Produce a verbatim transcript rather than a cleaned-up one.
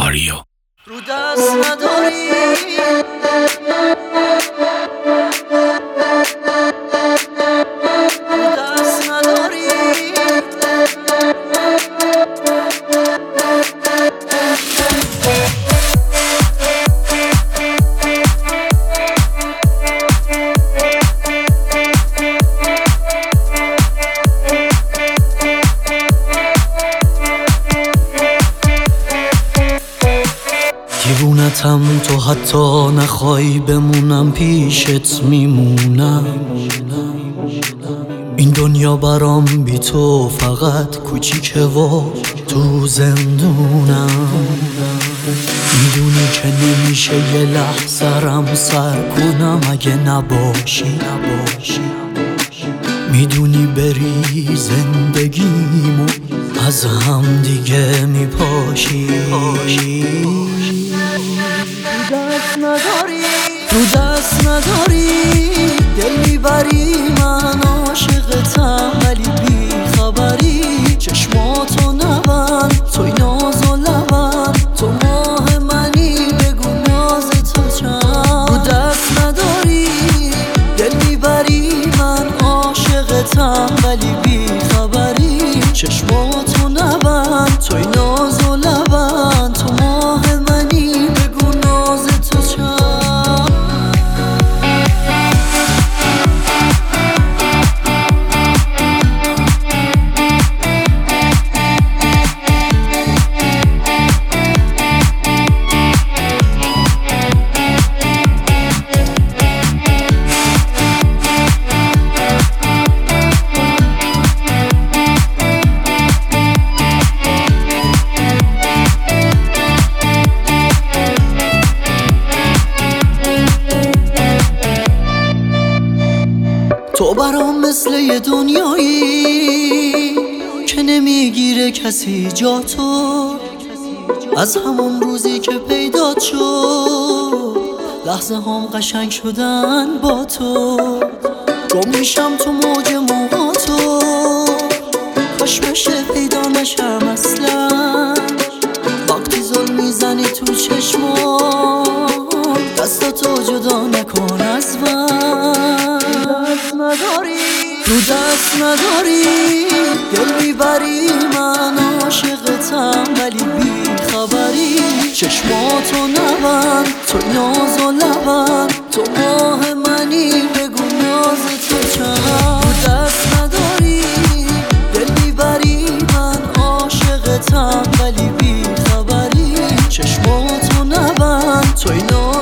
آریا رو دست نداری رو دست نداری دیوونتم تو حتی نخوای بمونم پیشت میمونم. این دنیا برام بی تو فقط کوچیکه و تو زندونم. میدونی که نمیشه یه لحظه رم سر کنم اگه نباشی. میدونی بری زندگیمو از هم دیگه میپاشی. رو دست نداری رو دست نداری دل میبری من عاشقتم ولی بی خبری. چشماتو نبند توی ناز و لبند تو ماه منی بگو ناز تو چند. رو دست نداری دل میبری من عاشقتم ولی بی خبری. چشماتو نبند توی ناز و لبند تو ماه منی بگو ناز تو چند. تو برام مثل یه دنیایی که نمیگیره کسی جا تو. از همون روزی که پیدات شد لحظه هم قشنگ شدن با تو. گم میشم تو موج موهاتو کاش بشه پیدا نشم اصلا. وقتی زل میزنی تو چشمام دستاتو جدا نکن از من. رو دست نداری دل میبری من عاشقتم ولی بی خبری. چشماتو نبند توی ناز و لبند تو ماه منی بگو ناز تو چند. رو دست نداری دل میبری من عاشقتم ولی بی خبری. چشماتو نبند توی ناز